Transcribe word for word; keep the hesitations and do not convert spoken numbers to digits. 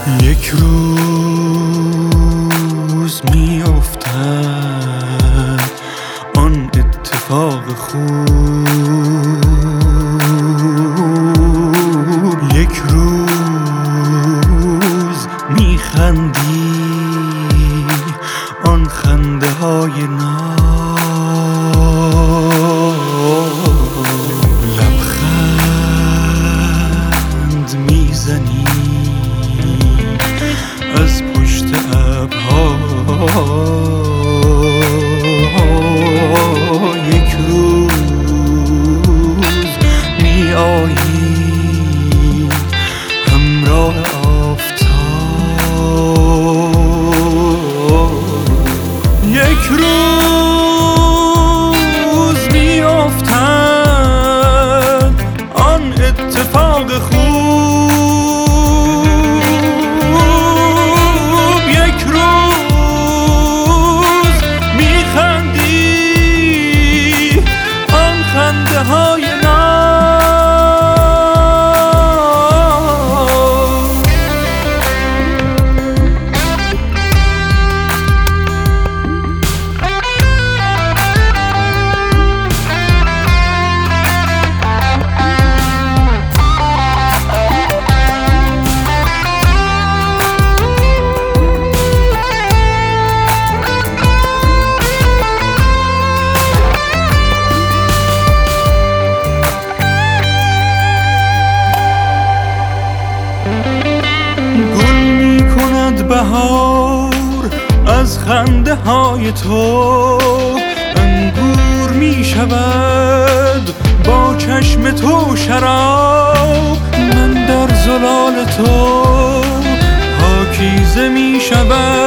یک روز می افتد آن اتفاق خوب، یک روز می خندی آن خنده های ناب، لبخند می زنی از پشت ابرها، یک روز می آیی همراه آفتاب، یک روز می افتد آن اتفاق خوب، یک روز می خندی آن خنده های بهار از خنده های تو، انگور می شود با چشم تو شراب، من در زلال تو پاکیزه می شود